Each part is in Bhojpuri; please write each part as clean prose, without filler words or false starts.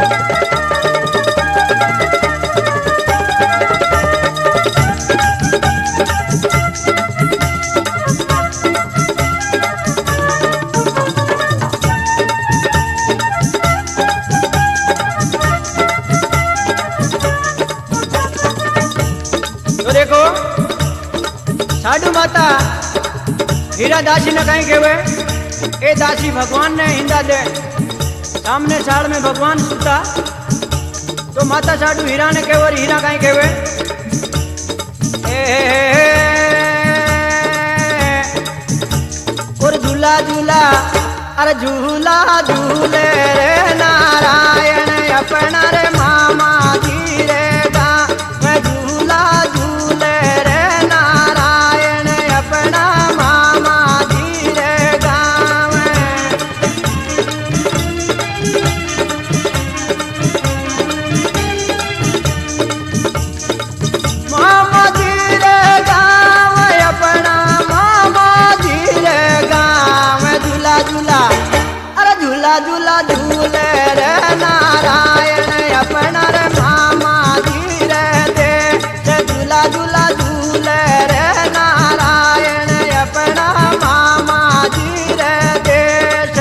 तो देखो साधु माता हीरा दासी ने कहीं केवे ए दासी भगवान ने हिंदा दे सामने साड़ में भगवान सुता तो माता साधु हीरा ने केवे हीरा कहीं केवे और झूला झूला अरे झूला झूले रे नारायण अपना रे मामा जी रे गा मैं झूला झूले रे नारायण अपना मामा जी रे गाँव मामा जी रे गाँव अपना मामा जी रे गाँव झूला झूला अरे झूला झूला झूले रे नारायण अपना रे मामा जी रे दे झूला झूला झूले रे नारायण अपना मामा जी रे देश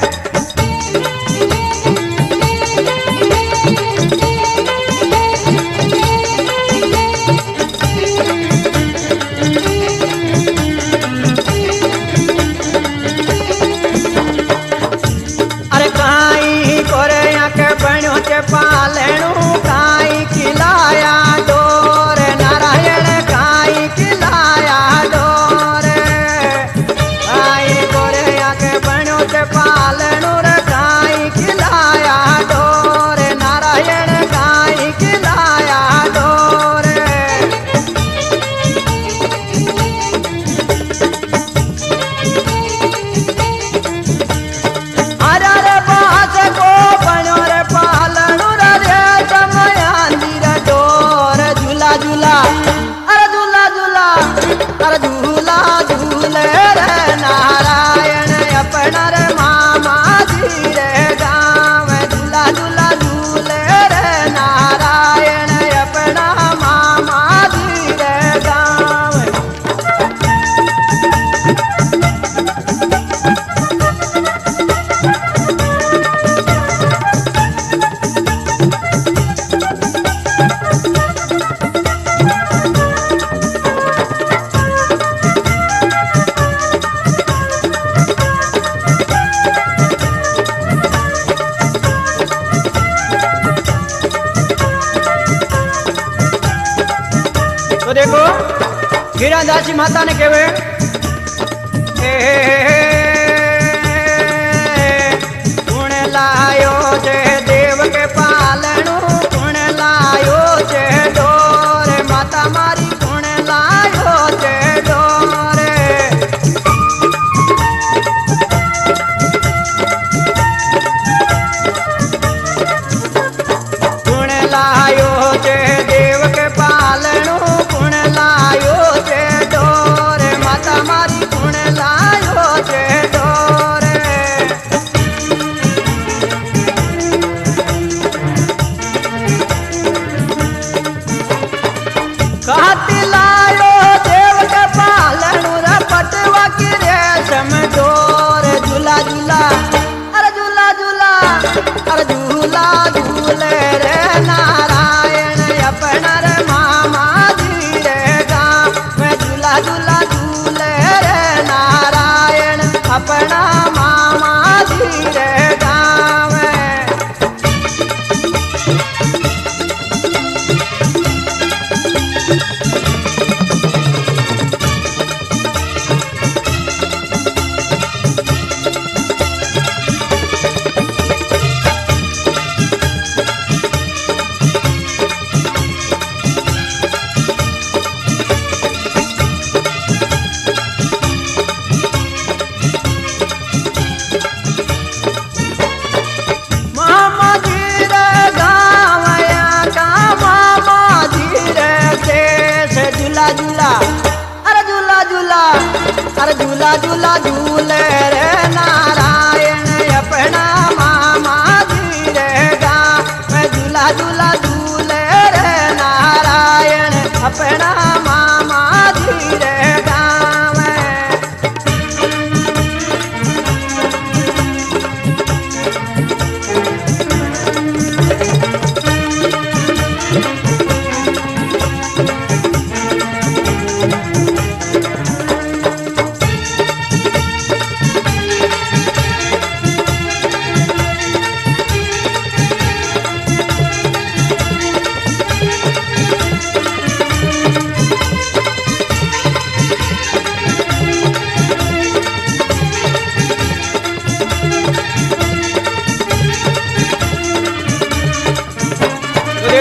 अरे काई कोरे आके बणो के पालणू काई खिलाया डोर नारायण काई खिलाया डोर काई कोरे आके बणो के पालणू रे काई खिलाया डोर नारायण काई खिलाया डोर अरे रे बास को बनो रे पालणू रे समयांदी रे डोर झूला झूला अरे झूला झूला अरे झूला झूले रे नारायण अपना रे मामा जी रे गाँव झूला झूला झूले रे नारायण अपना मामा जी रे गाँव तो देखो हीरा दासी माता ने केवे कुण लायो जे देव के पालणू कुण लायो जे डोर माता मारी कुण लायो जे डोर कुण लायो जे देव के पालणू कुण लायो जे डोर माता मारी कुण लायो जे डोर कहती लायो देव के पालणू रे पटवा की रेशम डोर झूला झूला अरे झूला झूला अरे झूला झूले रे नारायण अपना रे मामा जी रे गाँव में झूला झूला झूले रे नारायण अपना मामा जी रे गाँव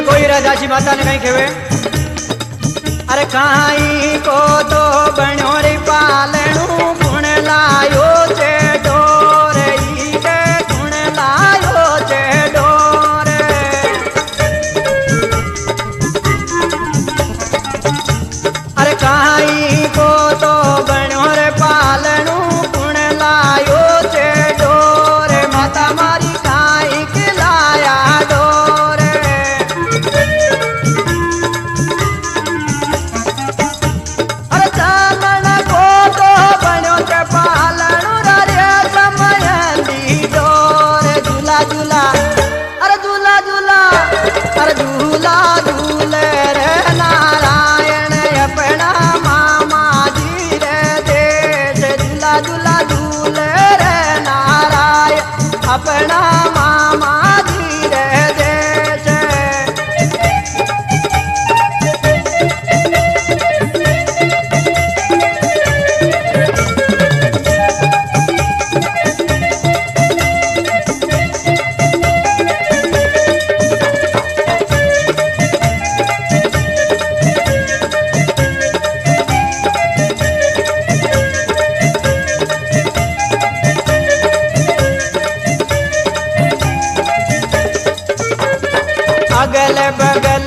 कोई राजाची माता ने कहीं खेवे अरे काई को तो बण्यो रे पालणू गुण लायो चे डोर ई के गुण लायो चे डोर अरे काई को तो बण्यो रे पालणू गुण लायो चे डोर माता मारी काई के लाया डोर अरे चालन को तो बण्यो चे पालणू रे समयंदी डोर झूला झूला अरे झूला झूला अरे झूला झूले रे नारायण अपना मामा जी रे देश झूला झूला झूले रे नारायण अपना मामा जी रे देश अगल बगल